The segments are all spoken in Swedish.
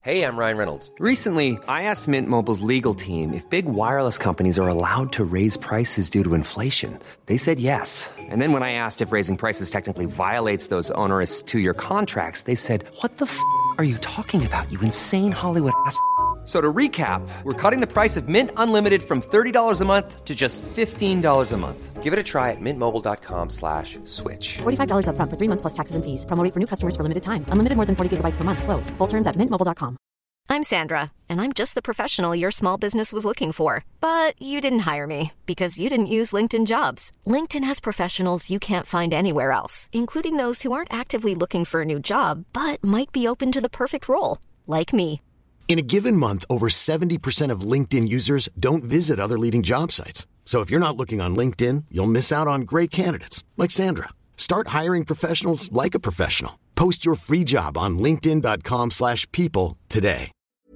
Hey, I'm Ryan Reynolds. Recently, I asked Mint Mobile's legal team if big wireless companies are allowed to raise prices due to inflation. They said yes. And then when I asked if raising prices technically violates those onerous two-year contracts, they said, "What the are you talking about, you insane Hollywood ass?" So to recap, we're cutting the price of Mint Unlimited from $30 a month to just $15 a month. Give it a try at mintmobile.com/switch. $45 up front for 3 months plus taxes and fees. Promo rate for new customers for limited time. Unlimited more than 40 gigabytes per month slows. Full terms at mintmobile.com. I'm Sandra, and I'm just the professional your small business was looking for. But you didn't hire me because you didn't use LinkedIn Jobs. LinkedIn has professionals you can't find anywhere else, including those who aren't actively looking for a new job, but might be open to the perfect role, like me. In a given month, over 70% of LinkedIn users don't visit other leading job sites. So if you're not looking on LinkedIn, you'll miss out on great candidates like Sandra. Start hiring professionals like a professional. Post your free job on linkedin.com/people today.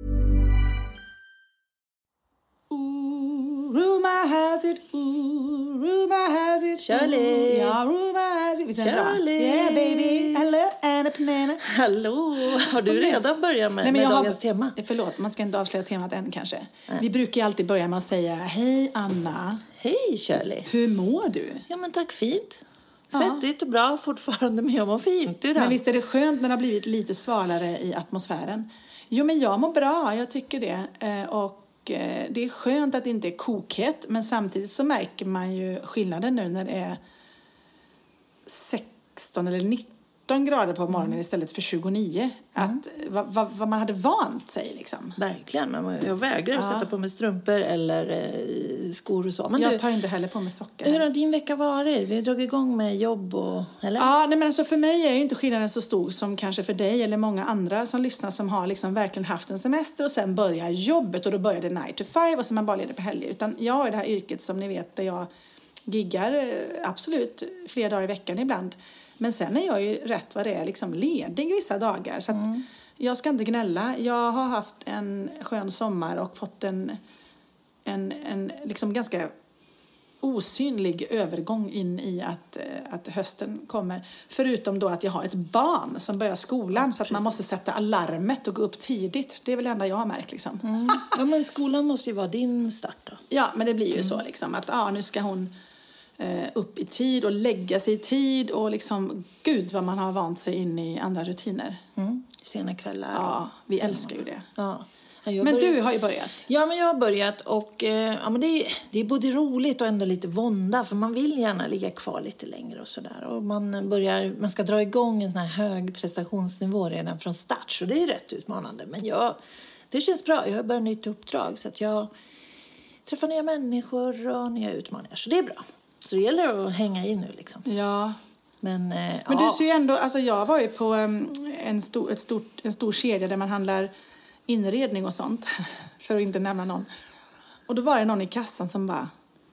Rumor has it. Shirley. Ja, rumor has it. Visst är det bra? Shirley. Yeah, baby. Hello, Anna Panana. Hallå, har du redan börjat med dagens tema? Förlåt, man ska inte avslöja temat än kanske. Nej. Vi brukar ju alltid börja med att säga, hej Anna. Hej Shirley. Hur mår du? Ja men tack, fint. Svettigt och bra fortfarande, men jag mår fint. Men visst är det skönt när det har blivit lite svalare i atmosfären? Jo, men jag mår bra, jag tycker det. Och det är skönt att det inte är kokhett, men samtidigt så märker man ju skillnaden nu när det är 16 eller 19 grader på morgonen istället för 29. Att vad man hade vant sig liksom. Verkligen, men jag vägrar att sätta på mig strumpor eller skor och så. Men jag tar inte heller på mig sockar. Hur har din vecka varit? Vi har dragit igång med jobb och... Eller? Ja, nej, men alltså för mig är ju inte skillnaden så stor som kanske för dig eller många andra som lyssnar som har liksom verkligen haft en semester och sen börjar jobbet och då börjar det 9 to 5 och så man bara leder på helger. Utan jag har det här yrket som ni vet där jag giggar absolut flera dagar i veckan ibland. Men sen är jag ju rätt vad det är liksom ledig vissa dagar. Så att jag ska inte gnälla. Jag har haft en skön sommar och fått en liksom ganska osynlig övergång in i att hösten kommer. Förutom då att jag har ett barn som börjar skolan så att man måste sätta alarmet och gå upp tidigt. Det är väl det enda jag har märkt liksom. Ja, men skolan måste ju vara din start då. Ja, men det blir ju så liksom att nu ska hon upp i tid och lägga sig i tid och liksom, gud vad man har vant sig in i andra rutiner. Sena kvällar. Ja, vi älskar ju det. Ja. Men du har ju börjat. Ja, men jag har börjat och men det är både roligt och ändå lite vånda för man vill gärna ligga kvar lite längre och sådär. Och man ska dra igång en sån här hög prestationsnivå redan från start så det är rätt utmanande. Men det känns bra, jag har börjat nytt uppdrag så att jag träffar nya människor och nya utmaningar så det är bra. Så det gäller att hänga in nu liksom. Ja. Men du ser ju ändå, alltså jag var ju på en stor kedja där man handlar inredning och sånt. För att inte nämna någon. Och då var det någon i kassan som bara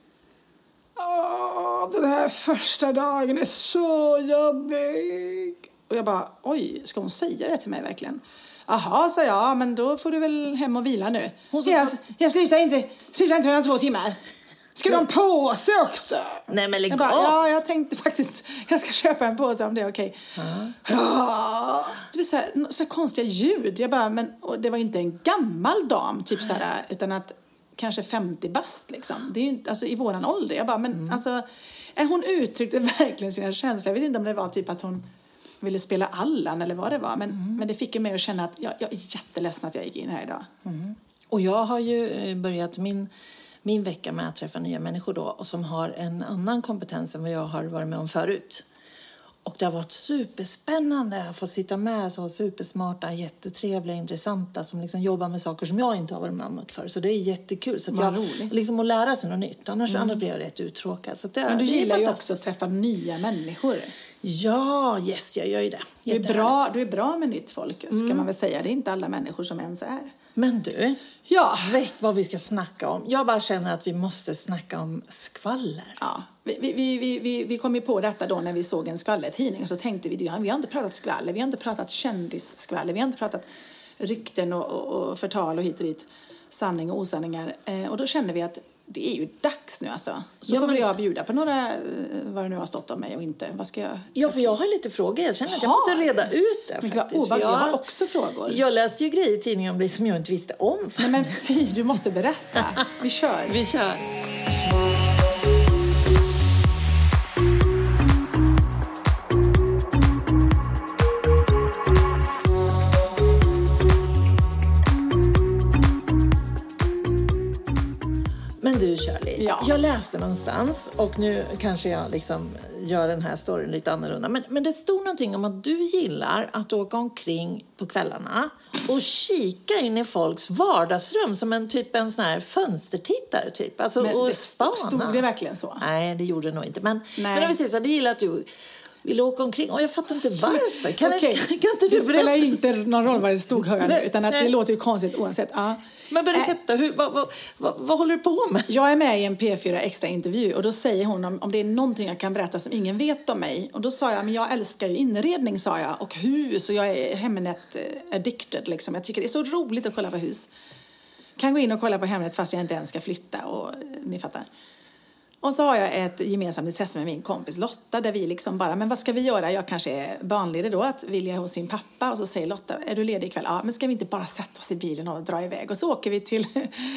den här första dagen är så jobbig. Och jag bara, oj, ska hon säga det till mig verkligen? Jaha, sa jag, men då får du väl hem och vila nu. Jag slutar inte mellan 2 timmar. Ska de påse också? Nej, men lägg ja, jag tänkte faktiskt jag ska köpa en påse om det är okej. Ja, det är så konstiga ljud. Jag bara, och det var inte en gammal dam typ så här, utan att kanske 50 bast liksom. Det är ju inte alltså i våran ålder. Jag bara, alltså hon uttryckte verkligen sina känslor. Jag vet inte om det var typ att hon ville spela Allan eller vad det var, men det fick ju mig att känna att jag är jätteledsen att jag gick in här idag. Och jag har ju börjat min vecka med att träffa nya människor då och som har en annan kompetens än vad jag har varit med om förut. Och det har varit superspännande att få sitta med så supersmarta, jättetrevliga, intressanta som liksom jobbar med saker som jag inte har varit med om förr. Så det är jättekul. Så att liksom att lära sig något nytt. Annars blir jag rätt uttråkad. Så men du gillar ju också att träffa nya människor. Ja, jag gör ju det. Du är bra med nytt folk, ska man väl säga. Det är inte alla människor som ens är. Men du, vet vad vi ska snacka om. Jag bara känner att vi måste snacka om skvaller. Ja, vi kom ju på detta då när vi såg en skvallertidning. Och så tänkte vi har inte pratat skvaller, vi har inte pratat kändisskvaller, vi har inte pratat rykten och förtal och hit och dit, sanning och osanningar. Och då kände vi att det är ju dags nu alltså. Så får väl jag bjuda på några, vad det nu har stått om mig och inte. Vad ska jag... Ja, för jag har lite frågor. Jag känner att jag måste reda ut det faktiskt. Jag har också frågor. Jag läste ju grejer i tidningen om dig som jag inte visste om. Nej men fy, du måste berätta. Vi kör. Vi kör. Men du Shirley, jag läste någonstans och nu kanske jag liksom gör den här storyn lite annorlunda. Men det stod någonting om att du gillar att åka omkring på kvällarna och kika in i folks vardagsrum som en sån här fönstertittare typ. Alltså, men och stod det verkligen så? Nej, det gjorde det nog inte. Men om vi säger så, det gillar att du vill åka omkring. Och jag fattar inte varför. Kan inte du det spelar inte någon roll vad det stod hör utan att det låter ju konstigt oavsett. Ja. Men berätta, vad håller du på med? Jag är med i en P4 extra intervju och då säger hon om det är någonting jag kan berätta som ingen vet om mig. Och då sa jag, men jag älskar ju inredning, sa jag, och hus, och jag är Hemnet addicted liksom. Jag tycker det är så roligt att kolla på hus. Kan gå in och kolla på Hemnet fast jag inte ens ska flytta, och ni fattar. Och så har jag ett gemensamt intresse med min kompis Lotta där vi liksom bara, men vad ska vi göra? Jag kanske är barnledig då, att vilja hos sin pappa, och så säger Lotta, är du ledig ikväll? Ja, men ska vi inte bara sätta oss i bilen och dra iväg? Och så åker vi till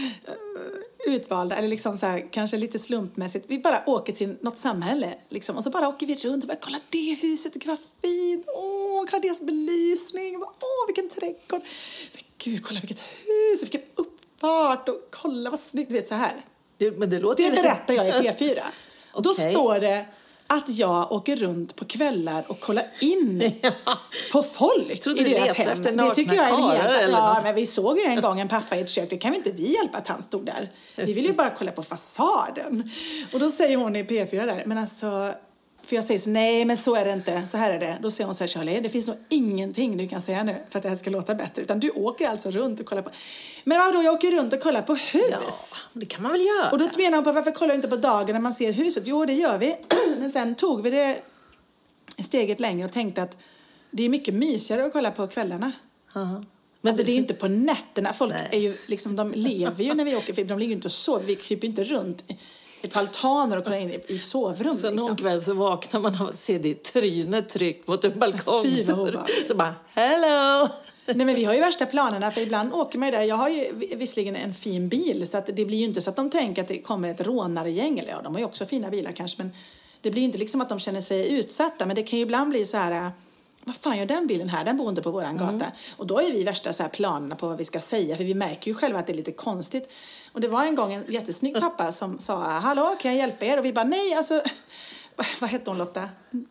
utvalda, eller liksom så här, kanske lite slumpmässigt. Vi bara åker till något samhälle liksom, och så bara åker vi runt och bara, kolla det huset, gud vad fint. Kolla deras belysning. Vilken trädgård. Gud, kolla vilket hus, vilken uppfart, och kolla vad snyggt, du vet så här. Det berättar jag i P4. Och då står det att jag åker runt på kvällar och kollar in på folk i deras hem. Det tycker jag är helt... Ja, men vi såg ju en gång en pappa i ett kök. Det kan vi inte hjälpa att han stod där. Vi vill ju bara kolla på fasaden. Och då säger hon i P4 där, men alltså... För jag säger så, nej men så är det inte, så här är det. Då säger hon så här, Shirley, det finns nog ingenting du kan säga nu för att det här ska låta bättre. Utan du åker alltså runt och kollar på... Men vadå, jag åker runt och kollar på hus? Ja, det kan man väl göra. Och då menar hon på, varför kollar du inte på dagen när man ser huset? Jo, det gör vi. Men sen tog vi det steget längre och tänkte att det är mycket mysigare att kolla på kvällarna. Men alltså det är inte på nätterna. Folk är ju liksom, de lever ju när vi åker, för de ligger inte och sover. Vi kryper inte runt på altaner och kollar in i sovrum. Så liksom. någon kväll så vaknar man av att se ditt tryne tryckt mot en balkong. Så bara, hello! Nej, men vi har ju värsta planerna, för ibland åker man där. Jag har ju visserligen en fin bil, så att det blir ju inte så att de tänker att det kommer ett rånargäng. Eller ja, de har ju också fina bilar kanske, men det blir inte liksom att de känner sig utsatta. Men det kan ju ibland bli så här, vad fan gör den bilen här? Den bor inte på våran gata. Och då är vi värsta så här planerna på vad vi ska säga, för vi märker ju själva att det är lite konstigt. Och det var en gång en jättesnygg pappa som sa, hallå, kan jag hjälpa er? Och vi bara, nej, alltså, vad hette hon, Lotta?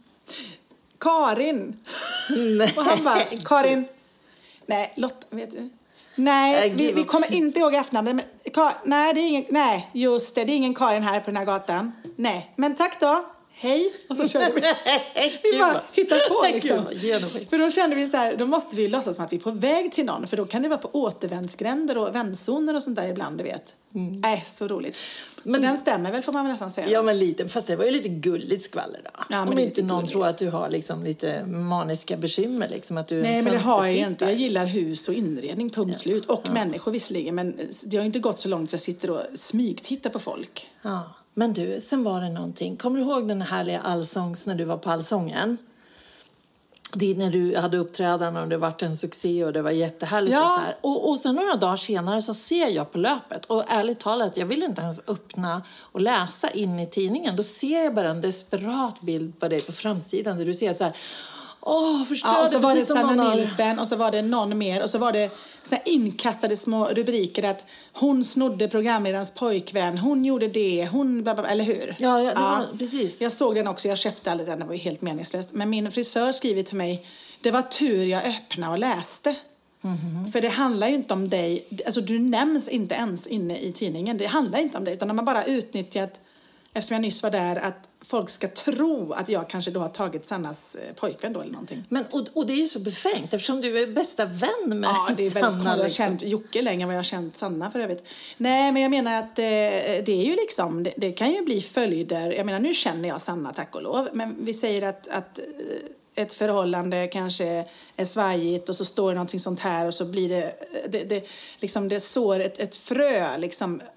Karin. Nej. Och han bara, Karin. Nej, Lotta, vet du? Nej, vi kommer inte ihåg efternamnet. Nej, det är ingen, nej, just det, är ingen Karin här på den här gatan. Nej, men tack då. Hej. Och så körde vi. Vi bara hittar på liksom. För då kände vi så här, då måste vi låtsas som att vi är på väg till någon. För då kan det vara på återvändsgränder och vändzoner och sånt där ibland, du vet. Så roligt. Men så den stämmer väl, får man väl nästan säga. Ja, men lite. Fast det var ju lite gulligt skvaller då. Ja, men om inte någon gulligt. Tror att du har liksom lite maniska bekymmer. Liksom, att du nej, men det har jag inte. Jag gillar hus och inredning, punkt slut. Och människor visserligen. Men det har inte gått så långt att jag sitter och smygtittar på folk. Ja. Men du, sen var det någonting. Kommer du ihåg den härliga allsångs när du var på Allsången? Det när du hade uppträdande och det var en succé och det var jättehärligt. Ja. Och så här. Och sen några dagar senare så ser jag på löpet. Och ärligt talat, jag vill inte ens öppna och läsa in i tidningen. Då ser jag bara en desperat bild på dig på framsidan där du ser så här... förstörde. Och så var det Sanna Nilsen och så var det någon mer och så var det så här inkastade små rubriker att hon snodde programledarens pojkvän, hon gjorde det, hon blablabla, eller hur? Ja, det var, precis. Jag såg den också, jag köpte aldrig den, det var ju helt meningslöst. Men min frisör skriver till mig, det var tur jag öppnade och läste. För det handlar ju inte om dig, alltså du nämns inte ens inne i tidningen, det handlar inte om dig, utan de har bara utnyttjat, eftersom jag nyss var där, att folk ska tro att jag kanske då har tagit Sannas pojkvän då eller någonting. Men, och det är ju så befängt eftersom du är bästa vän med Sanna. Ja, det är väldigt konstigt. Jag har känt Jocke längre än vad jag har känt Sanna för övrigt. Nej, men jag menar att det är ju liksom, det kan ju bli följder. Jag menar, nu känner jag Sanna, tack och lov. Men vi säger att ett förhållande kanske är svajigt och så står det någonting sånt här och så blir det liksom det sår ett frö liksom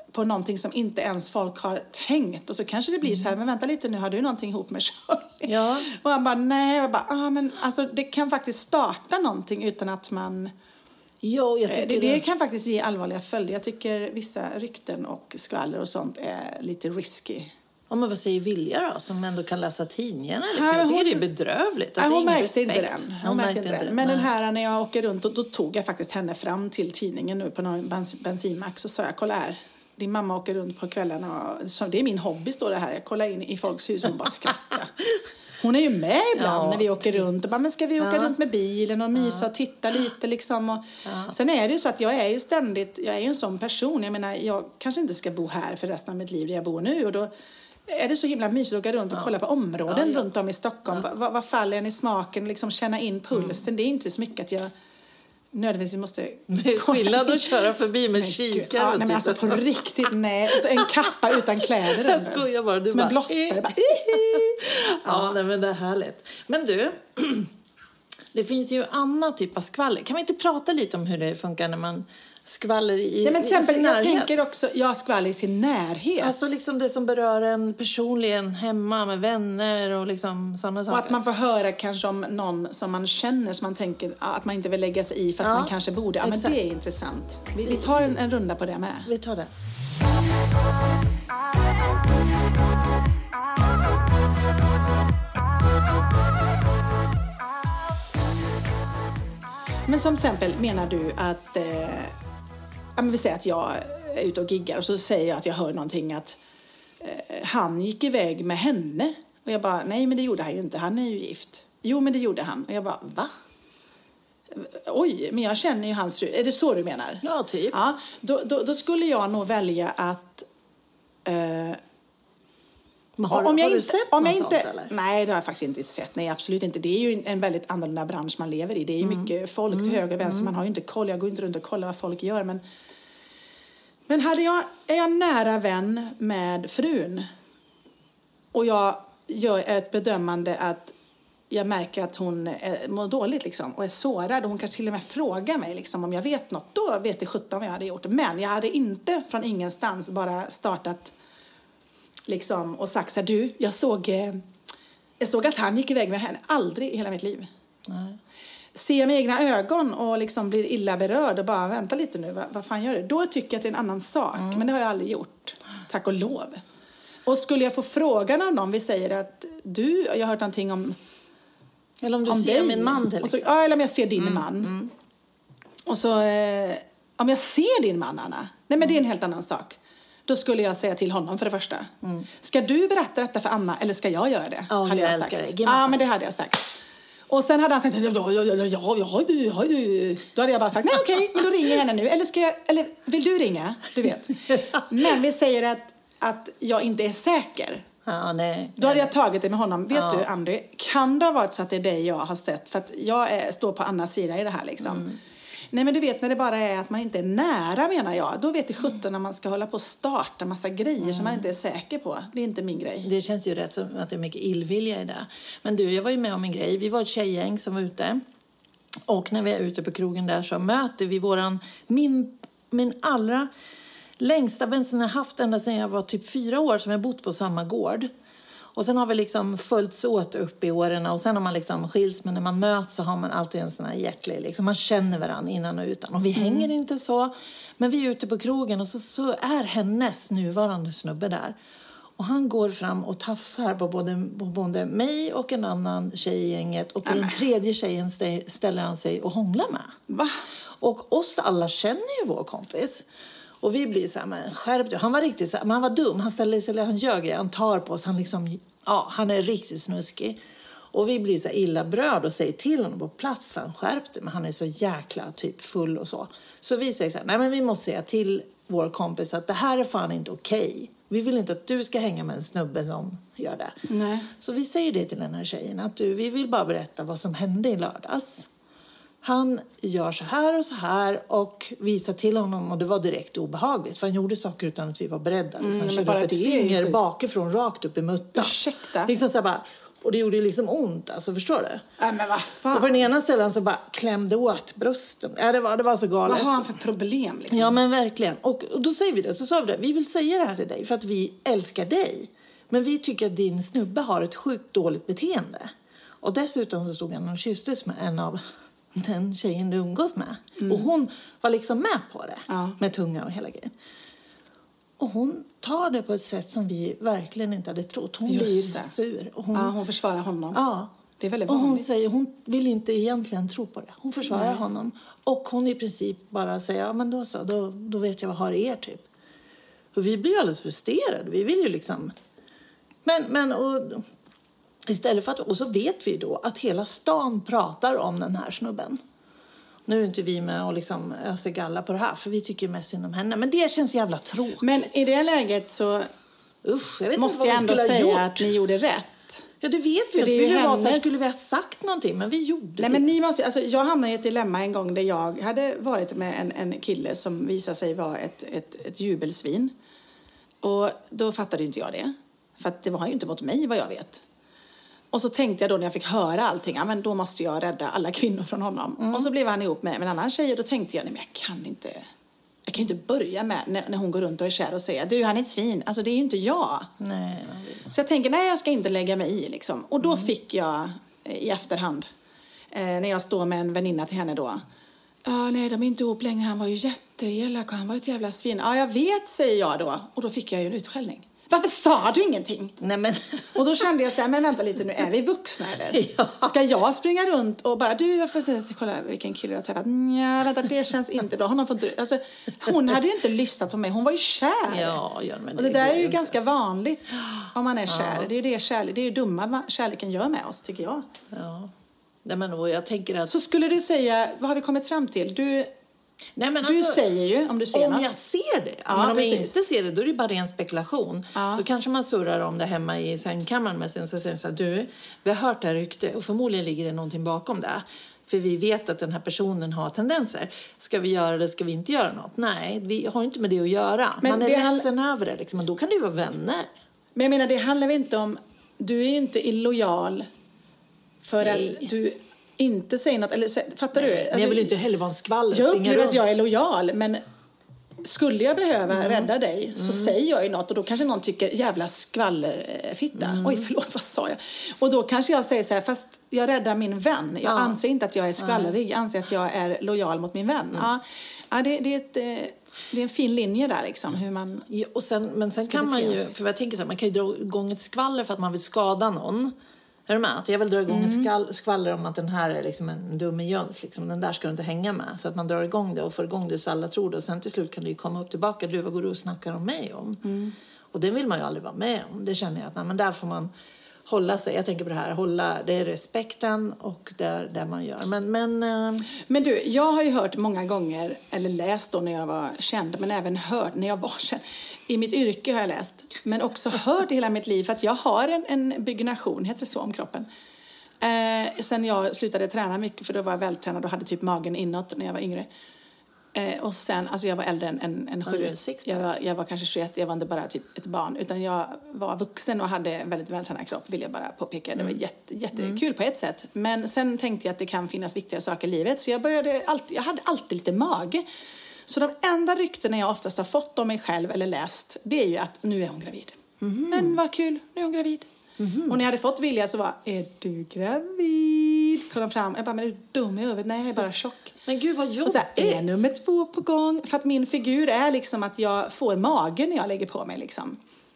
på någonting som inte ens folk har tänkt. Och så kanske det blir så här, men vänta lite nu, har du någonting ihop med Shirley? Ja. Och han bara, nej. Jag bara, men alltså det kan faktiskt starta någonting utan att man... Jo, jag tycker det kan faktiskt ge allvarliga följder. Jag tycker vissa rykten och skvaller och sånt är lite risky. Ja, men vad säger Vilja då, som ändå kan läsa tidningarna? Jag tycker det är bedrövligt. Att hon märkte respekt. inte den. Hon märkte inte den. Men Nej. den här, när jag åker runt, då tog jag faktiskt henne fram till tidningen nu på någon bensinmack. Så sa jag, kolla här. Din mamma åker runt på kvällarna. Och, det är min hobby, står det här. Jag kollar in i folks hus och bara skrattar. Hon är ju med ibland när vi åker runt. Och bara, men ska vi åka runt med bilen och mysa och titta lite liksom. Och sen är det ju så att jag är ju en sån person. Jag menar, jag kanske inte ska bo här för resten av mitt liv där jag bor nu. Och då är det så himla mysigt att åka runt och kolla på områden runt om i Stockholm. Vad faller en i smaken? Liksom känna in pulsen. Det är inte så mycket att jag nödvändigtvis måste... Skillnad att köra förbi med kikare. Ja, nej, men alltså på riktigt, nej. Och så en kappa utan kläder. Jag skojar bara. Du som bara, en blottare. Ja, nej, men det är härligt. Men du, det finns ju annan typ av skvaller. Kan vi inte prata lite om hur det funkar när man skvaller i, nej, men till exempel, sin jag närhet? tänker också, skvaller i sin närhet. Alltså liksom det som berör en personligen hemma med vänner och liksom sådana saker. Och att man får höra kanske om någon som man känner, som man tänker att man inte vill lägga sig i fast man kanske borde. Ja, men det är intressant. Vi tar en runda på det med. Vi tar det. Men som exempel, menar du att vi säger att jag är ute och giggar och så säger jag att jag hör någonting att han gick iväg med henne. Och jag bara, nej men det gjorde han ju inte, han är ju gift. Jo men det gjorde han. Och jag bara, va? Oj, men jag känner ju hans fru. Är det så du menar? Ja, typ. Ja, då skulle jag nog välja att... Har du sett något sånt eller? Nej, det har jag faktiskt inte sett. Nej, absolut inte. Det är ju en väldigt annorlunda bransch man lever i. Det är ju mycket folk till höger och vänster. Man har ju inte koll. Jag går inte runt och kollar vad folk gör. Men är jag nära vän med frun och jag gör ett bedömande att jag märker att hon mår dåligt liksom, och är sårad, och hon kanske till och med frågar mig liksom, om jag vet något, då vet jag 17 vad jag hade gjort. Men jag hade inte från ingenstans bara startat liksom, och sagt så här, du, jag såg att han gick iväg med henne. Aldrig i hela mitt liv. Nej. Ser med egna ögon och liksom blir illa berörd och bara, vänta lite nu, vad fan gör du? Då tycker jag att det är en annan sak. Men det har jag aldrig gjort. Tack och lov. Och skulle jag få frågan av någon, vi säger att du, jag har hört någonting om... Eller om du ser min man till exempel. Ja, eller om jag ser din man. Och så, om jag ser din man, Anna. Nej, men det är en helt annan sak. Då skulle jag säga till honom för det första. Ska du berätta detta för Anna eller ska jag göra det? Ja, hade jag sagt. Ja, men det hade jag sagt. Och sen hade han sagt, ja, då hade jag bara sagt, nej okej, men då ringer jag henne nu. Eller vill du ringa? Du vet. Men vi säger att jag inte är säker. Ja, nej. Då hade jag tagit det med honom. Vet du, André, kan det ha varit så att det är dig jag har sett? För att jag står på Annas sida i det här liksom. Nej, men du vet, när det bara är att man inte är nära, menar jag. Då vet det 17 när man ska hålla på och starta massa grejer som man inte är säker på. Det är inte min grej. Det känns ju rätt som att det är mycket illvilja i det. Men du, jag var ju med om en grej. Vi var ett tjejgäng som var ute. Och när vi är ute på krogen där så möter vi min allra längsta vän som jag haft ända sedan jag var typ 4 år, som jag bott på samma gård. Och sen har vi liksom följts åt upp i åren, och sen har man liksom skils, men när man möts så har man alltid en sån här hjärtlig, liksom, man känner varandra innan och utan. Och vi hänger inte så, men vi är ute på krogen och så är hennes nuvarande snubbe där. Och han går fram och tafsar på både mig och en annan tjej i gänget. Och på den tredje tjejen ställer han sig och hånglar med. Va? Och oss alla känner ju vår kompis. Och vi blir så här, men skärp dig. Han var riktigt så här, men han var dum. Han ställer sig, han gör grejer, han tar på oss. Han liksom, han är riktigt snuskig. Och vi blir så här illa bröd och säger till honom på plats, för han skärpte. Men han är så jäkla typ full och så. Så vi säger så här, nej men vi måste säga till vår kompis att det här är fan inte okej. Vi vill inte att du ska hänga med en snubbe som gör det. Nej. Så vi säger det till den här tjejen, att vi vill bara berätta vad som hände i lördags. Han gör så här och visar till honom, och det var direkt obehagligt. För han gjorde saker utan att vi var beredda. Liksom. Han körde upp ett finger bakifrån rakt upp i muttan. Ursäkta? Liksom så bara, Och det gjorde ju liksom ont, alltså, förstår du? Nej, men vad fan. Och på den ena ställen så bara klämde åt brösten. Ja, det var så galet. Vad har han för problem liksom? Ja, men verkligen. Och då säger vi det, så sa vi det. Vi vill säga det här till dig för att vi älskar dig. Men vi tycker att din snubbe har ett sjukt dåligt beteende. Och dessutom så stod han och kysstes med en av den tjejen du umgås med. Och hon var liksom med på det. Ja. Med tunga och hela grejen. Och hon tar det på ett sätt som vi verkligen inte hade trott. Hon blir sur. Och hon försvarar honom. Ja. Det är väldigt vanligt. Och vanligt. hon säger, hon vill inte egentligen tro på det. Hon försvarar honom. Och hon i princip bara säger, ja men då så, då vet jag vad har er typ. Och vi blir alldeles frustrerade. Vi vill ju liksom... Men och istället för att... Och så vet vi då att hela stan pratar om den här snubben. Nu är inte vi med och liksom öser galla på det här. För vi tycker mest synd om henne. Men det känns jävla tråkigt. Men i det läget så måste jag ändå säga att ni gjorde rätt. Ja, det vet vi. Det är ju hennes... Skulle vi ha sagt någonting, men vi gjorde det. Nej, men ni måste... Alltså, jag hamnade i ett dilemma en gång där jag hade varit med en kille som visade sig vara ett jubelsvin. Och då fattade inte jag det. För att det var ju inte mot mig, vad jag vet. Och så tänkte jag då när jag fick höra allting, ja, men då måste jag rädda alla kvinnor från honom. Och så blev han ihop med en annan tjej och då tänkte jag, nej men jag kan inte börja med när hon går runt och är kär och säger, du han är ett svin. Alltså det är ju inte jag. Nej. Så jag tänker, nej jag ska inte lägga mig i liksom. Och då fick jag i efterhand, när jag står med en väninna till henne då. Ja, nej de är inte ihop längre, han var ju jätteelak och han var ett jävla svin. Ja, jag vet, säger jag då. Och då fick jag ju en utskällning. Varför sa du ingenting? Nej, men... Och då kände jag så här, men vänta lite nu, är vi vuxna eller? Ja. Ska jag springa runt och bara, du jag får säga, kolla vilken kille jag har träffat. Nja, vänta, det känns inte bra. Hon hade ju inte lyssnat på mig, hon var ju kär. Ja, men och det där är ju ganska vanligt om man är kär. Det är ju det är ju dumma kärleken gör med oss, tycker jag. Ja. Nej, men jag tänker att... Så skulle du säga, vad har vi kommit fram till? Du säger ju om du ser något. Om jag ser det. Ja, men om jag inte ser det, då är det bara ren spekulation. Ja. Då kanske man surrar om det hemma i sängkammaren med sin så säger så här, du, vi har hört det här rykte och förmodligen ligger det någonting bakom det. För vi vet att den här personen har tendenser. Ska vi göra det, ska vi inte göra något? Nej, vi har inte med det att göra. Men man är ledsen över det liksom, och då kan det ju vara vänner. Men jag menar, det handlar inte om, du är ju inte illojal för att du inte säger något, eller fattar du? Alltså, men jag vill inte heller vara en skvaller. Jag upplever att jag är lojal, men skulle jag behöva rädda dig så säger jag ju något och då kanske någon tycker jävla skvallerfitta. Oj, förlåt, vad sa jag? Och då kanske jag säger så här, fast jag räddar min vän. Jag anser inte att jag är skvallerig, jag anser att jag är lojal mot min vän. Ja, det är en fin linje där liksom, hur man... Ja, och sen kan man ju, för jag tänker så här, man kan ju dra igång ett skvaller för att man vill skada någon. Är du med? Att jag vill dra igång ett skvaller om att den här är liksom en dum jöns. Liksom. Den där ska du inte hänga med. Så att man drar igång det och får igång det så alla tror det. Och sen till slut kan det ju komma upp tillbaka. Du, vad går du och snackar om mig om? Och det vill man ju aldrig vara med om. Det känner jag att men där får man hålla sig. Jag tänker på det här. Det är respekten och där man gör. Men du, jag har ju hört många gånger, eller läst då när jag var känd. Men även hört när jag var känd. I mitt yrke har jag läst. Men också hört i hela mitt liv. För att jag har en byggnation, heter det så, om kroppen. Sen jag slutade träna mycket. För då var jag vältränad och hade typ magen inåt när jag var yngre. Och sen, alltså jag var äldre än 7. Jag var kanske 21, jag var inte bara typ ett barn. Utan jag var vuxen och hade väldigt vältränad kropp, vill jag bara påpeka. Det var jättekul på ett sätt. Men sen tänkte jag att det kan finnas viktiga saker i livet. Så jag hade alltid lite mage. Så de enda ryktena jag oftast har fått om mig själv eller läst, det är ju att nu är hon gravid. Men vad kul, nu är hon gravid. Och när jag hade fått vilja så var, är du gravid? Kom de fram, jag bara, men är du dum i huvudet? Nej, jag är bara tjock. Men gud vad jobbigt. Och så här, är nummer 2 på gång? För att min figur är liksom att jag får magen när jag lägger på mig liksom.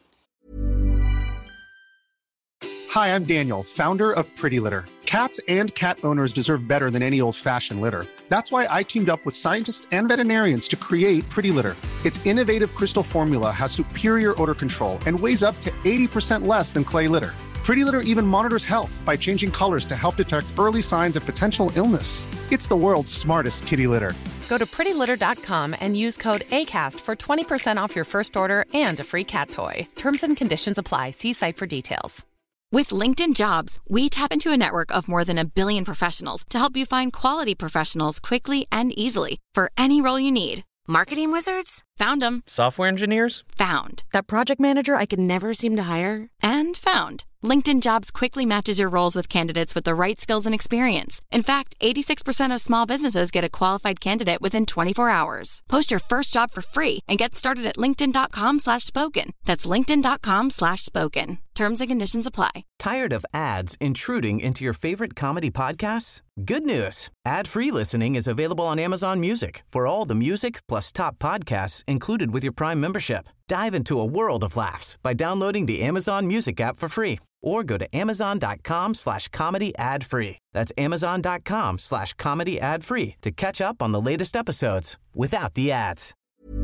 Hi, I'm Daniel, founder of Pretty Litter. Cats and cat owners deserve better than any old-fashioned litter. That's why I teamed up with scientists and veterinarians to create Pretty Litter. Its innovative crystal formula has superior odor control and weighs up to 80% less than clay litter. Pretty Litter even monitors health by changing colors to help detect early signs of potential illness. It's the world's smartest kitty litter. Go to prettylitter.com and use code ACAST for 20% off your first order and a free cat toy. Terms and conditions apply. See site for details. With LinkedIn Jobs, we tap into a network of more than 1 billion professionals to help you find quality professionals quickly and easily for any role you need. Marketing wizards? Found them. Software engineers? Found. That project manager I could never seem to hire? And found. LinkedIn Jobs quickly matches your roles with candidates with the right skills and experience. In fact, 86% of small businesses get a qualified candidate within 24 hours. Post your first job for free and get started at linkedin.com/spoken. That's linkedin.com/spoken. Terms and conditions apply. Tired of ads intruding into your favorite comedy podcasts? Good news. Ad-free listening is available on Amazon Music for all the music plus top podcasts included with your Prime membership. Dive into a world of laughs by downloading the Amazon Music app for free or go to amazon.com/comedy ad-free. That's amazon.com/comedy ad-free to catch up on the latest episodes without the ads.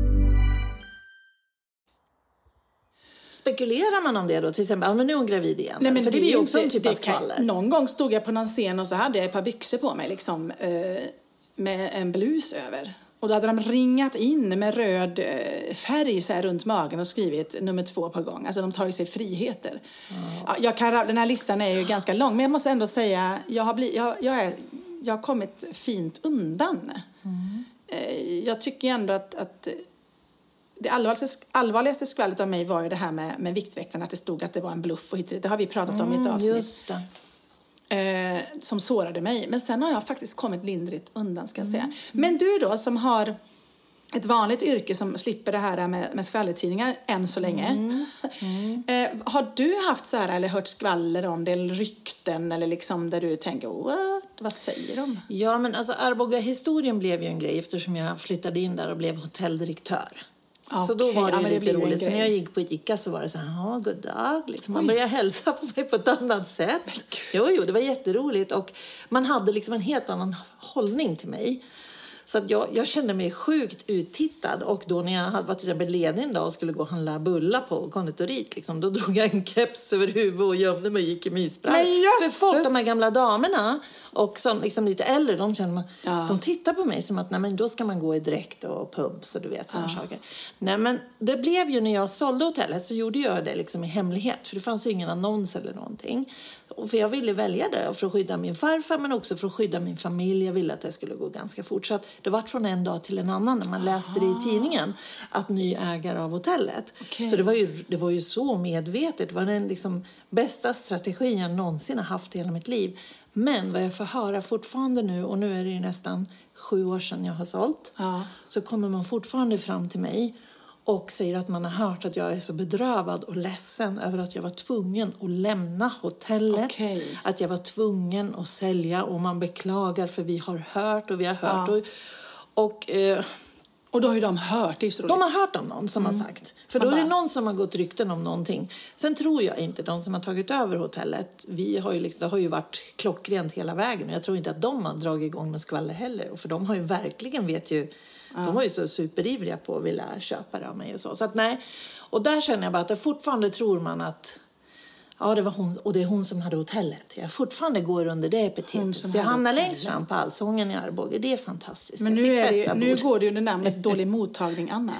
Spekulerar man om det då? Till exempel, men nu är hon gravid igen. Nej, men för det blir ju också en typ av skvaller. Någon gång stod jag på någon scen och så hade jag ett par byxor på mig liksom, med en blus över. Och då hade de ringat in med röd färg så här runt magen och skrivit nummer 2 på gång. Alltså de tar ju sig friheter. Ja, den här listan är ju ganska lång. Men jag måste ändå säga, jag har kommit fint undan. Jag tycker ändå att det allvarligaste skvallret av mig var ju det här med Viktväktarna. Att det stod att det var en bluff och hit. Det har vi pratat om i ett avsnitt. Just det. Som sårade mig. Men sen har jag faktiskt kommit lindrigt undan, ska jag säga. Men du då, som har ett vanligt yrke som slipper det här med skvallertidningar än så länge. Har du haft så här eller hört skvaller om det, eller rykten, eller liksom där du tänker, vad säger de? Ja, men alltså Arboga-historien blev ju en grej eftersom jag flyttade in där och blev hotelldirektör. Okay, så då var det lite roligt. Så när jag gick på ICA så var det så här, god dag. Liksom. Man började hälsa på mig på ett annat sätt. Jo, det var jätteroligt. Och man hade liksom en helt annan hållning till mig. Så att jag kände mig sjukt uttittad. Och då när jag var till exempel ledig en dag och skulle gå och handla bullar på konditoriet, liksom, då drog jag en keps över huvudet och gömde mig och gick i mysbrallor. För folk, de här gamla damerna och som liksom lite äldre, de känner man, de tittar på mig som att nej, men då ska man gå i dräkt och pumps och du vet sådana saker. Nej, men det blev ju när jag sålde hotellet så gjorde jag det liksom i hemlighet. För det fanns ju ingen annons eller någonting. Och för jag ville välja det för att skydda min farfar, men också för att skydda min familj. Jag ville att det skulle gå ganska fort. Så att det var från en dag till en annan när man läste det i tidningen att ny ägare av hotellet. Okay. Så det var ju så medvetet. Det var den liksom bästa strategin jag någonsin har haft i hela mitt liv. Men vad jag får höra fortfarande nu, och nu är det ju nästan 7 år sedan jag har sålt, så kommer man fortfarande fram till mig och säger att man har hört att jag är så bedrövad och ledsen över att jag var tvungen att lämna hotellet. Okay. Att jag var tvungen att sälja, och man beklagar för vi har hört och vi har hört. Och då har ju de hört, det är så roligt. De har hört om någon som har sagt. För då är det någon som har gått rykten om någonting. Sen tror jag inte de som har tagit över hotellet. Det har ju varit klockrent hela vägen. Och jag tror inte att de har dragit igång med skvaller heller. För de har ju verkligen, de var ju så superivriga på att vilja köpa det av mig och så. Så att nej. Och där känner jag bara att det fortfarande tror man att det var hon, och det är hon som hade hotellet. Jag fortfarande går under det epitetet. Så jag hamnar längst fram på Allsången i Arboga. Det är fantastiskt. Men nu går det under namnet Dålig mottagning Anna.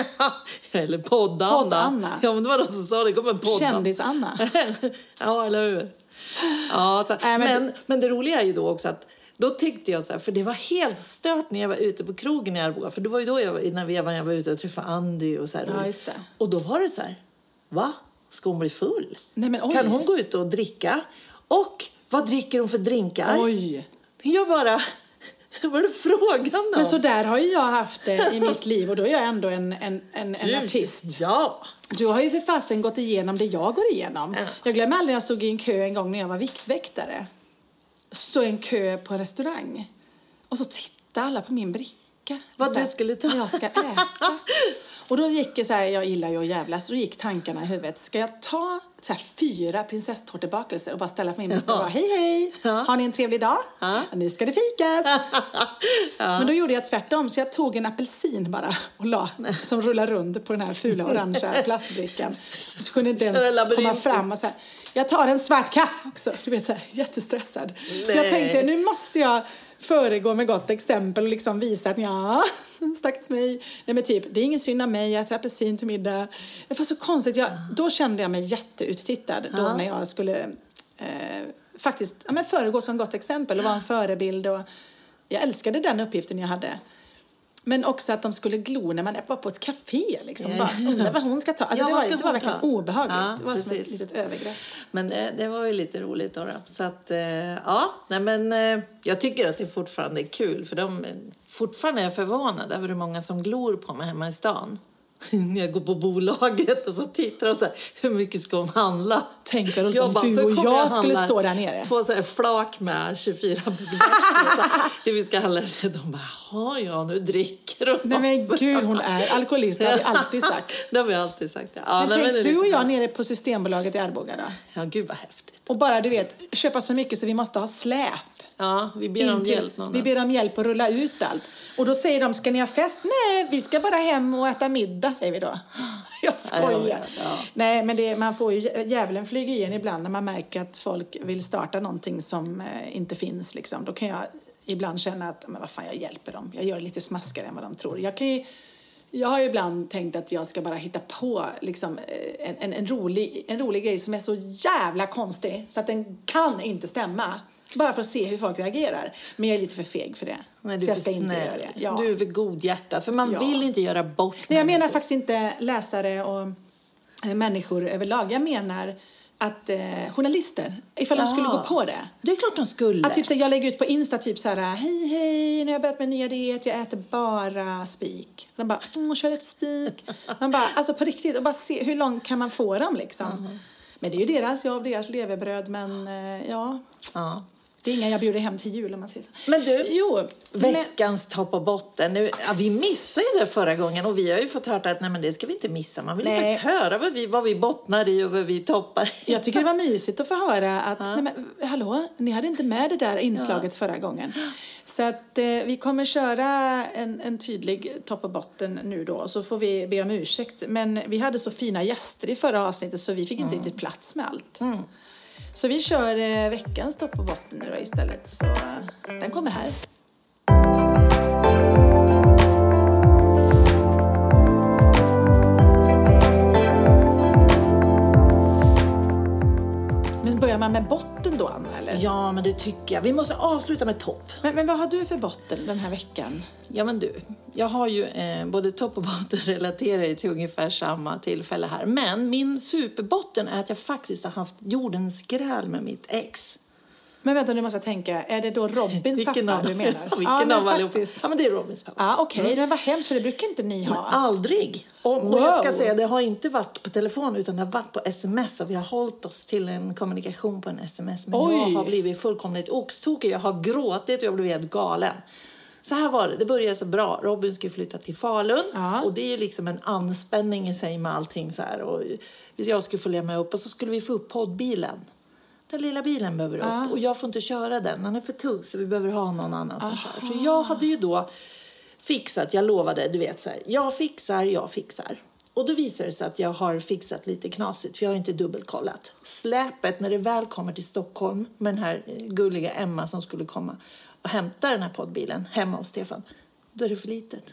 Eller Podd-Anna. Ja, men det var de som sa det. Kommer podd. Kändis-Anna. Ja, eller hur? Ja, så, men det roliga är ju då också att då tyckte jag så här, för det var helt stört när jag var ute på krogen i Arboga. För det var ju då när jag var ute och träffade Andy och så här. Ja, just det. Och då var det så här, va? Ska hon bli full? Nej, men, kan hon gå ut och dricka? Och vad dricker hon för drinkar? Oj. Jag bara, vad är det frågan om? Men så där har ju jag haft det i mitt liv. Och då är jag ändå en artist. Ja. Du har ju för fasen gått igenom det jag går igenom. Ja. Jag glömmer aldrig när jag stod i en kö en gång när jag var viktväktare. Stod i en kö på en restaurang. Och så tittade alla på min bricka. Vad du skulle ta? Jag ska äta. Och då gick det så här, jag gillar ju att jävlas. Då gick tankarna i huvudet. Ska jag ta så här 4 prinsesstårtebakelser och bara ställa på min bricka och bara, hej. Har ni en trevlig dag? Nu ska det fikas. Men då gjorde jag tvärtom. Så jag tog en apelsin bara och la, som rullar runt på den här fula orangea plastbrickan. Så kunde inte ens komma fram och så här. Jag tar en svart kaffe också. Du vet, så här, jättestressad. För jag tänkte, nu måste jag föregå med gott exempel och liksom visa att stackars mig. Nej, men typ, det är ingen synd av mig. Jag äter apelsin till middag. Det var så konstigt. Då kände jag mig jätteuttittad. Då när jag skulle faktiskt föregå som gott exempel och vara en förebild. Och jag älskade den uppgiften jag hade. Men också att de skulle glo när man var på ett café. Liksom. Bara, undrar vad hon ska ta. Alltså, det var verkligen obehagligt. Ja, det var precis. som ett litet övergrepp. Men det var ju lite roligt då. Så att, jag tycker att det fortfarande är kul. För fortfarande är jag förvånad över hur många som glor på mig hemma i stan. När jag går på bolaget och så tittar och så här, hur mycket ska hon handla? Tänker du om du och jag skulle stå där nere? 2 så här flak med 24 det vi ska handla. De bara, ja nu dricker hon. Nej men gud, hon är alkoholist, det har vi alltid sagt. Det har vi alltid sagt, ja. Men tänk, du och jag nere på Systembolaget i Arboga då. Ja, gud vad häftigt. Och bara, du vet, köpa så mycket så vi måste ha släp. Ja, vi ber om hjälp. Vi ber om hjälp att rulla ut allt. Och då säger de, ska ni ha fest? Nej, vi ska bara hem och äta middag, säger vi då. Jag skojar. Ja. Nej, men man får ju djävulen flyga igen ibland när man märker att folk vill starta någonting som inte finns. Liksom. Då kan jag ibland känna att, men vad fan, jag hjälper dem. Jag gör det lite smaskare än vad de tror. Jag har ju ibland tänkt att jag ska bara hitta på liksom, en rolig grej som är så jävla konstig så att den kan inte stämma. Bara för att se hur folk reagerar. Men jag är lite för feg för det. Nej, du så är jag ska för inte snäll. göra det. Ja. Du är för god hjärta. För man vill inte göra bort. Nej, jag menar faktiskt inte läsare och människor överlag. Jag menar att journalister, ifall de skulle gå på det. Det är klart de skulle. Att typ så jag lägger ut på Insta typ så här, hej, nu har jag börjat med en ny diet, jag äter bara spik. De bara, kör lite spik. Man bara, alltså på riktigt, och bara se hur långt kan man få dem liksom. Men det är ju deras jobb, deras levebröd, men ja. Det är inga jag bjuder hem till jul om man säger så. Men du, veckans topp och botten. Nu, vi missade ju det förra gången och vi har ju fått höra att nej, men det ska vi inte missa. Man vill ju faktiskt höra vad vi bottnar i och vad vi toppar. Jag tycker det var mysigt att få höra att, nej men hallå, ni hade inte med det där inslaget förra gången. Så att vi kommer köra en tydlig topp och botten nu då. Så får vi be om ursäkt. Men vi hade så fina gäster i förra avsnittet så vi fick inte riktigt plats med allt. Så vi kör veckans topp och botten nu då istället. Så den kommer här. Men börjar man med botten då, Anna, eller? Ja, men det tycker jag. Vi måste avsluta med topp. Men vad har du för botten den här veckan? Ja, men du. Jag har ju både topp och botten relaterar till ungefär samma tillfälle här. Men min superbotten är att jag faktiskt har haft jordens gräl med mitt ex. Men vänta, nu måste jag tänka. Är det då Robins pappa du menar? Vilken av allihop? Ja, men det är Robins pappa. Ja, okej. Men vad hemskt, för det brukar inte ni ha. Men aldrig. Och jag ska säga, det har inte varit på telefon utan det har varit på sms. Och vi har hållit oss till en kommunikation på en sms. Men jag har blivit fullkomligt oxtokig. Jag har gråtit och jag blev helt galen. Så här var det. Det började så bra. Robin skulle flytta till Falun. Och det är ju liksom en anspänning i sig med allting så här. Och jag skulle följa med upp och så skulle vi få upp poddbilen. Den lilla bilen behöver upp. Och jag får inte köra den. Den är för tung så vi behöver ha någon annan som kör. Så jag hade ju då fixat. Jag lovade, du vet så här. Jag fixar. Och då visar det sig att jag har fixat lite knasigt. För jag har inte dubbelkollat. Släpet när det väl kommer till Stockholm. Med den här gulliga Emma som skulle komma och hämta den här poddbilen hemma hos Stefan. Då är det för litet.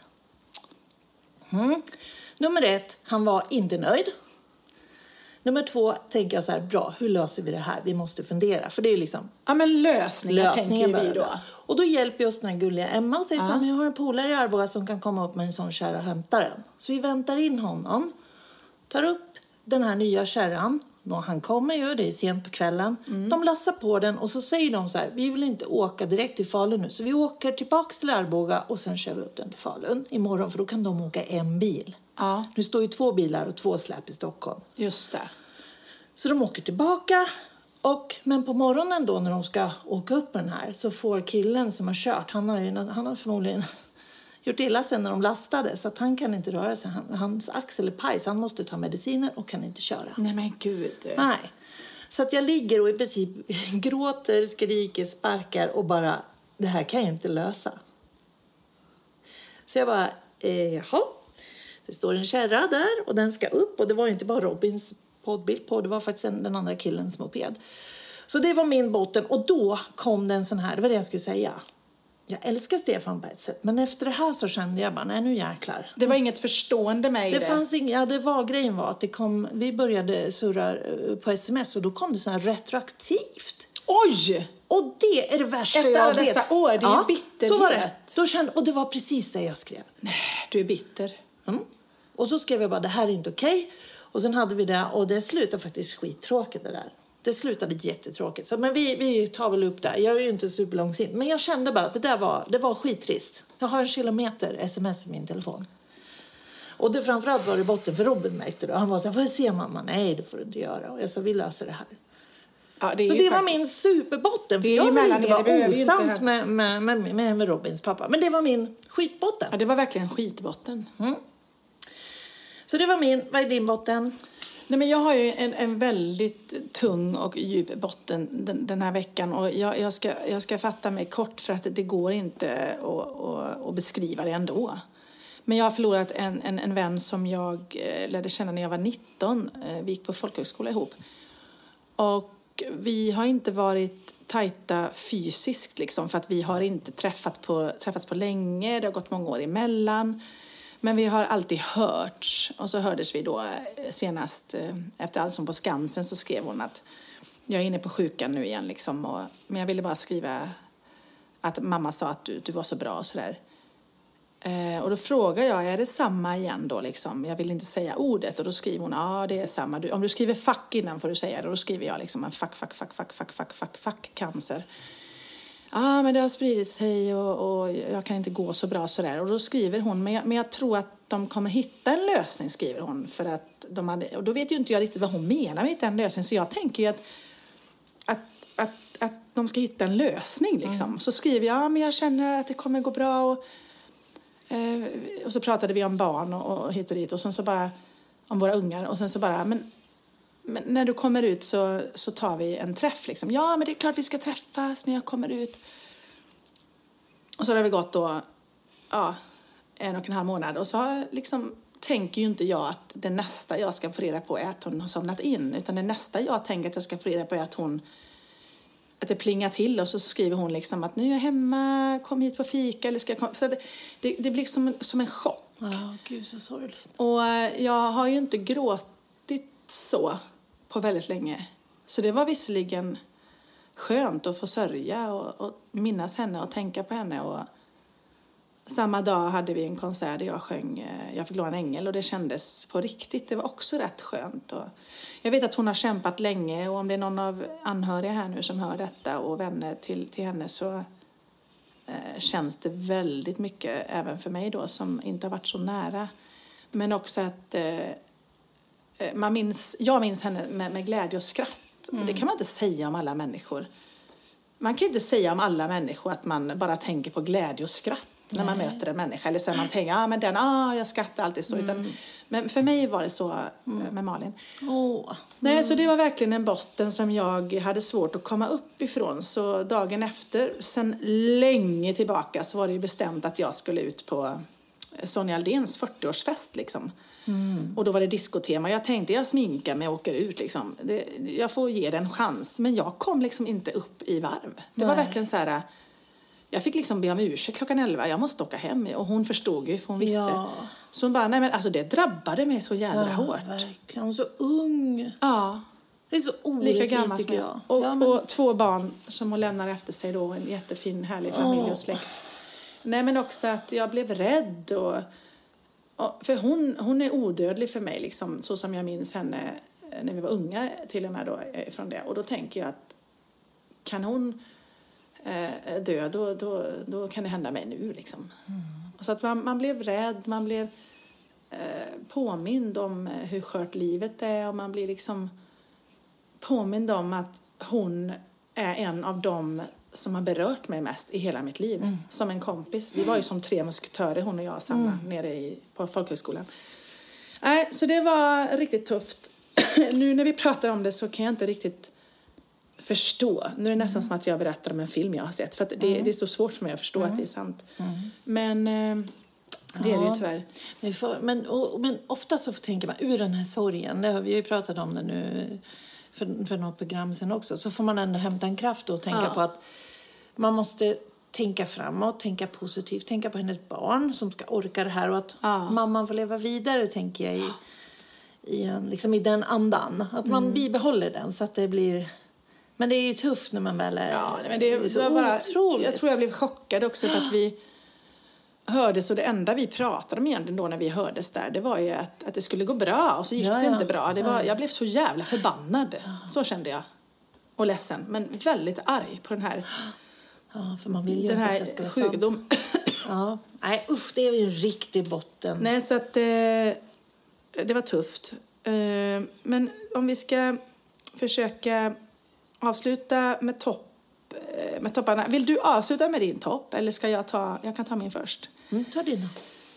Nummer 1. Han var inte nöjd. Nummer 2 tänker jag så här, bra, hur löser vi det här? Vi måste fundera, för det är liksom... Ja, men lösningen tänker vi då. Och då hjälper oss den här gulliga Emma och säger så här, men jag har en polare i Arboga som kan komma upp med en sån kärra och hämta den. Så vi väntar in honom, tar upp den här nya kärran. Han kommer ju, det är sent på kvällen. De lassar på den och så säger de så här, vi vill inte åka direkt till Falun nu. Så vi åker tillbaka till Arboga och sen kör vi upp den till Falun imorgon. För då kan de åka en bil. Nu står ju 2 bilar och 2 släp i Stockholm. Just det. Så de åker tillbaka. Men på morgonen då när de ska åka upp den här så får killen som har kört, han har förmodligen gjort illa sig när de lastade. Så att han kan inte röra sig. Hans axel är paj så han måste ta mediciner och kan inte köra. Nej men gud. Nej. Så att jag ligger och i princip gråter, skriker, sparkar och bara, det här kan jag inte lösa. Så jag bara, jaha. Det står en kärra där och den ska upp. Och det var ju inte bara Robins poddbild på. Det var faktiskt den andra killens moped. Så det var min botten. Och då kom den sån här. Det var det jag skulle säga. Jag älskar Stefan på ett sätt. Men efter det här så kände jag bara, nej nu jäklar. Det var inget förstående med det. Det fanns inget, ja det var grejen var att det kom, vi började surra på sms. Och då kom det så här retroaktivt. Oj! Och det är det värsta efter jag alla vet. dessa år, det är ju bitterhet. Så var det. Och det var precis det jag skrev. Nej, du är bitter. Och så skrev jag bara, det här är inte okej. Och sen hade vi det, och det slutade faktiskt skittråkigt det där. Det slutade jättetråkigt. Så, men vi tar väl upp det. Jag är ju inte superlångsint. Men jag kände bara att det var skittrist. Jag har 1 kilometer sms i min telefon. Och det framförallt var det botten för Robin märkte det. Han var så här, får jag se mamma? Nej, det får du inte göra. Och jag sa, vi löser det här. Ja, så det var min superbotten. För jag ville inte vara osams med Robins pappa. Men det var min skitbotten. Ja, det var verkligen skitbotten. Så det var min. Vad är din botten? Nej, men jag har ju en väldigt tung och djup botten den här veckan. Och jag ska fatta mig kort för att det går inte att beskriva det ändå. Men jag har förlorat en vän som jag lärde känna när jag var 19. Vi gick på folkhögskola ihop. Och vi har inte varit tajta fysiskt liksom, för att vi har inte träffats på länge. Det har gått många år emellan. Men vi har alltid hörts. Och så hördes vi då senast efter Allsång på Skansen, så skrev hon att jag är inne på sjukan nu igen liksom. Men jag ville bara skriva att mamma sa att du var så bra och sådär. Och då frågar jag, är det samma igen då liksom? Jag vill inte säga ordet. Och då skriver hon, ja det är samma. Om du skriver fuck innan får du säga det. Och då skriver jag liksom en fuck cancer. Ja, men det har spridit sig och jag kan inte gå så bra sådär. Och då skriver hon, men jag tror att de kommer hitta en lösning, skriver hon. För att och då vet ju inte jag riktigt vad hon menar med hitta en lösning. Så jag tänker ju att de ska hitta en lösning liksom. Så skriver jag, men jag känner att det kommer gå bra. Och så pratade vi om barn och hit och dit. Och sen så bara om våra ungar. Och sen så bara, men när du kommer ut så tar vi en träff liksom. Ja, men det är klart vi ska träffas när jag kommer ut. Och så har det gått då 1,5 månad. Och så liksom tänker ju inte jag att det nästa jag ska få reda på är att hon har somnat in. Utan det nästa jag tänker att jag ska få reda på är att det plingar till. Och så skriver hon liksom att nu är jag hemma, kom hit på fika. Eller ska jag komma? Så det blir som en chock. Ja, gud så sorgligt. Och jag har ju inte gråtit så på väldigt länge. Så det var visserligen skönt att få sörja och minnas henne och tänka på henne. Och samma dag hade vi en konsert där jag sjöng Jag fick låna en ängel, och det kändes på riktigt. Det var också rätt skönt. Och jag vet att hon har kämpat länge, och om det är någon av anhöriga här nu som hör detta och vänner till henne, så känns det väldigt mycket även för mig då som inte har varit så nära. Men också att jag minns henne med glädje och skratt. Och det kan man inte säga om alla människor. Man kan inte säga om alla människor att man bara tänker på glädje och skratt när man möter en människa. Eller så man tänker, men jag skrattar alltid så. Men för mig var det så med Malin. Nej, så det var verkligen en botten som jag hade svårt att komma upp ifrån. Så dagen efter, sen länge tillbaka, så var det bestämt att jag skulle ut på Sonja Aldéns 40-årsfest liksom. Och då var det diskotema. Jag tänkte, jag sminkar mig och åker ut liksom. Jag får ge det en chans. Men jag kom liksom inte upp i varv. Det var verkligen så här. Jag fick liksom be om ursäkt 11:00. Jag måste åka hem. Och hon förstod ju, för hon visste. Ja. Så hon bara, nej men alltså det drabbade mig så jävla hårt. Verkligen, hon är så ung. Ja. Det är så orättvist tycker jag. Och 2 barn som hon lämnar efter sig då. En jättefin, härlig familj och släkt. Nej, men också att jag blev rädd. För hon är odödlig för mig liksom. Så som jag minns henne när vi var unga till och med då, från det. Och då tänker jag att kan hon dö, då kan det hända mig nu liksom. Så att man blev rädd, man blev påmind om hur skört livet är, och man blir liksom påmind om att hon är en av dem som har berört mig mest i hela mitt liv. Som en kompis. Vi var ju som 3 musketörer, hon och jag, samma nere på folkhögskolan. Så det var riktigt tufft. Nu när vi pratar om det så kan jag inte riktigt förstå. Nu är det nästan som att jag berättar om en film jag har sett. För att det är så svårt för mig att förstå att det är sant. Men det är det ju tyvärr. Men ofta så tänker man ur den här sorgen. Vi har ju pratat om det nu för något program sen också. Så får man ändå hämta en kraft och tänka på att man måste tänka framåt, tänka positivt, tänka på hennes barn som ska orka det här, och att mamman får leva vidare, tänker jag, i den andan. Att man bibehåller den så att det blir Men det är ju tufft när man väl är... Ja, men det är så otroligt. Jag tror jag blev chockad också för att vi hördes, och det enda vi pratade om egentligen då när vi hördes där, det var ju att det skulle gå bra, och så gick det inte bra. Jag blev så jävla förbannad. Så kände jag. Och ledsen, men väldigt arg på den här... Ja, för man vill ju den inte här att det ska vara sjukdom. Ja, nej usch, det är ju en riktig botten. Nej, så att det var tufft. Men om vi ska försöka avsluta med topparna. Vill du avsluta med din topp, eller ska jag kan ta min först? Ta din.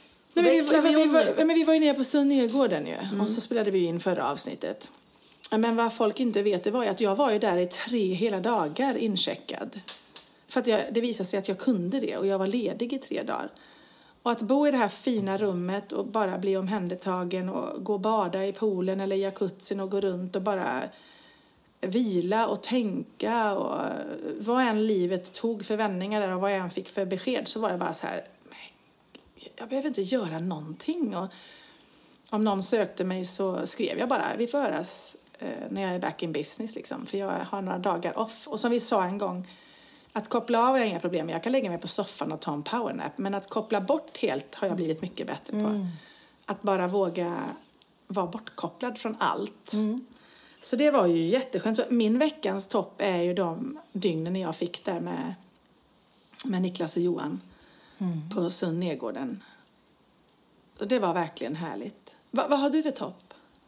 Men vi var ju nere på Sunnegården ju, och så spelade vi in förra avsnittet. Men vad folk inte vet, det var ju att jag var ju där i 3 hela dagar incheckad. För att det visade sig att jag kunde det, och jag var ledig i 3 dagar. Och att bo i det här fina rummet och bara bli omhändertagen och gå och bada i poolen eller i jacuzzin och gå runt och bara vila och tänka, och vad än livet tog för vändningar där och vad jag än fick för besked, så var det bara så här, jag behöver inte göra någonting. Och om någon sökte mig så skrev jag bara, vi får höras när jag är back in business liksom, för jag har några dagar off. Och som vi sa en gång, att koppla av är inga problem. Jag kan lägga mig på soffan och ta en powernap. Men att koppla bort helt har jag blivit mycket bättre på. Att bara våga vara bortkopplad från allt. Så det var ju jätteskönt. Så min veckans topp är ju de dygnen jag fick där med Niklas och Johan på Sunnegården. Och det var verkligen härligt. Vad har du för topp?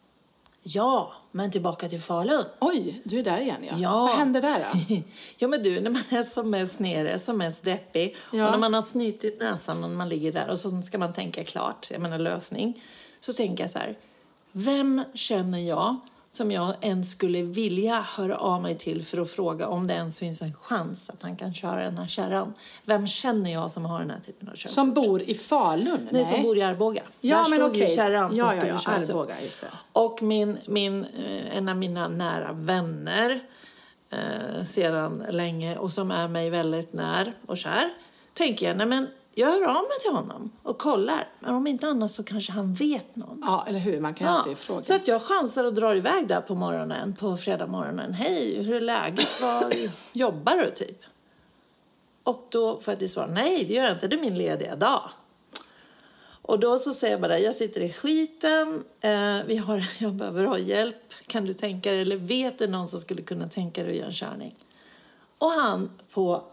Ja, men tillbaka till Falun. Oj, du är där igen, ja. Vad händer där då? Ja, men du, när man är som mest nere, som mest deppig, och när man har snytit näsan och man ligger där och så ska man tänka klart, jag menar lösning, så tänker jag så här, vem känner jag som jag ens skulle vilja höra av mig till för att fråga om det ens finns en chans att han kan köra den här kärran? Vem känner jag som har den här typen av körkort? Som bor i Falun? Nej, som bor i Arboga. Ja, där men stod ju kärran som skulle köras Arboga, just det. Och en av mina nära vänner sedan länge, och som är mig väldigt när och kär, tänker jag, nej men jag hör av mig till honom och kollar. Men om inte annars så kanske han vet någon. Ja, eller hur? Man kan alltid fråga. Så att jag chansar och drar iväg där på morgonen, på fredag morgonen. Hej, hur är läget? Vad jobbar du typ? Och då får jag till svar, nej det gör jag inte, det är min lediga dag. Och då så säger jag bara, jag sitter i skiten, jag behöver ha hjälp. Kan du tänka dig, eller vet du någon som skulle kunna tänka dig att göra en körning? Och han på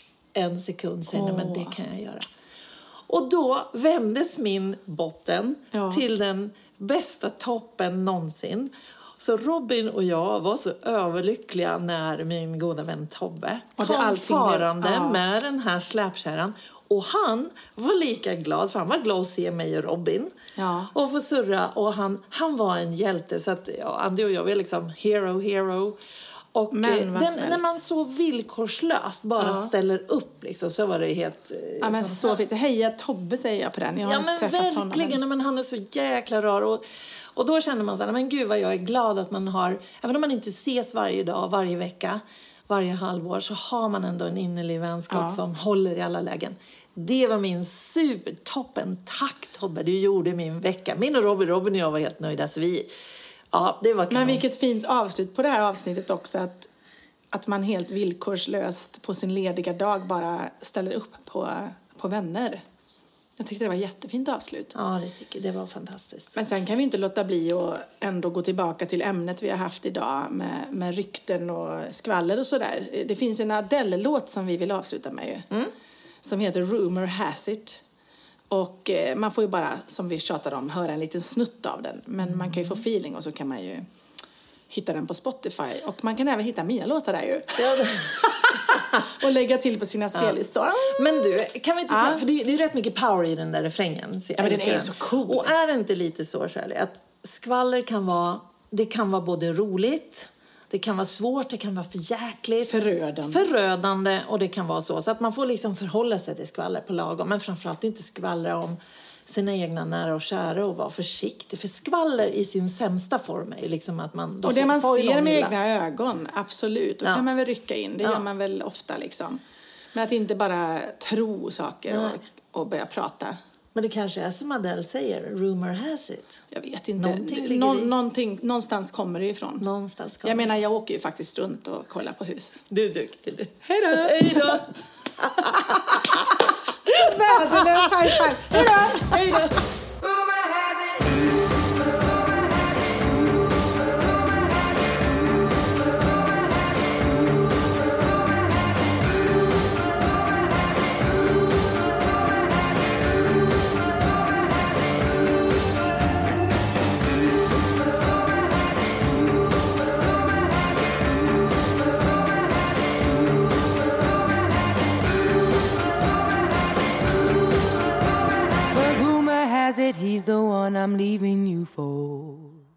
1 sekund säger, nej men det kan jag göra. Och då vändes min botten till den bästa toppen någonsin. Så Robin och jag var så överlyckliga när min goda vän Tobbe kom farande med den här släpkärran. Och han var lika glad, för han var glad att se mig och Robin. Ja. Och få surra. Och han var en hjälte, så att Andy och jag var liksom hero. Och när man så villkorslöst bara ställer upp liksom, så var det helt ja, men så fint. Heja Tobbe, säger jag på den. Jag har men träffat verkligen, honom. men han är så jäkla rar. Och då känner man så här, men gud vad jag är glad att man har, även om man inte ses varje dag, varje vecka, varje halvår, så har man ändå en innerlig vänskap som håller i alla lägen. Det var min supertoppen. Tack Tobbe, du gjorde min vecka. Min och Robin och jag var helt nöjda, så det var kanon. Men vilket fint avslut på det här avsnittet också, att man helt villkorslöst på sin lediga dag bara ställer upp på vänner. Jag tyckte det var jättefint avslut. Ja, det var fantastiskt. Men sen kan vi inte låta bli att ändå gå tillbaka till ämnet vi har haft idag med rykten och skvaller och sådär. Det finns en Adele-låt som vi vill avsluta med ju, som heter Rumor Has It. Och man får ju bara, som vi tjatar om, höra en liten snutt av den. Men man kan ju få feeling, och så kan man ju hitta den på Spotify. Och man kan även hitta mina låtar där ju. Och lägga till på sina spellistor. Men du, kan vi inte säga, för det är rätt mycket power i den där refrängen. Ja, men den är så cool. Och är det inte lite så, Shirley, att skvaller kan vara både roligt, det kan vara svårt, det kan vara förjäkligt, förödande, och det kan vara så att man får liksom förhålla sig till skvaller på lagom, men framförallt inte skvallra om sina egna nära och kära, och vara försiktig, för skvaller i sin sämsta form är liksom att man och det man ser med egna ögon, absolut, då kan man väl rycka in, det gör man väl ofta liksom, men att inte bara tro saker och börja prata. Men det kanske är som Adele säger, rumor has it. Jag vet inte. Någonstans kommer det ifrån. Någonstans kommer jag menar, jag åker ju faktiskt runt och kollar på hus. Du är duktig du. Hej då! Hej då! Värdelös high five. Hej då! Hej då! He's the one I'm leaving you for.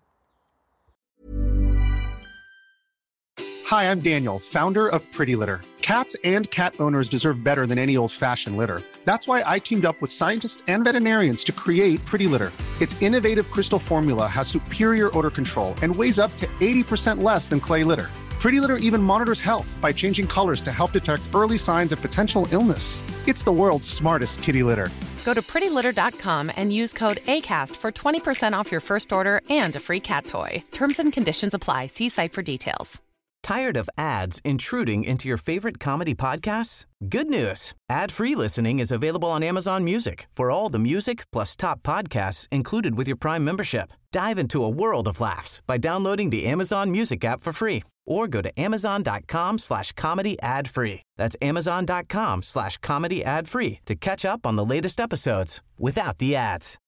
Hi, I'm Daniel, founder of Pretty Litter. Cats and cat owners deserve better than any old-fashioned litter. That's why I teamed up with scientists and veterinarians to create Pretty Litter. Its innovative crystal formula has superior odor control and weighs up to 80% less than clay litter. Pretty Litter even monitors health by changing colors to help detect early signs of potential illness. It's the world's smartest kitty litter. Go to prettylitter.com and use code ACAST for 20% off your first order and a free cat toy. Terms and conditions apply. See site for details. Tired of ads intruding into your favorite comedy podcasts? Good news. Ad-free listening is available on Amazon Music for all the music plus top podcasts included with your Prime membership. Dive into a world of laughs by downloading the Amazon Music app for free or go to amazon.com/comedy ad-free. That's amazon.com/comedy ad-free to catch up on the latest episodes without the ads.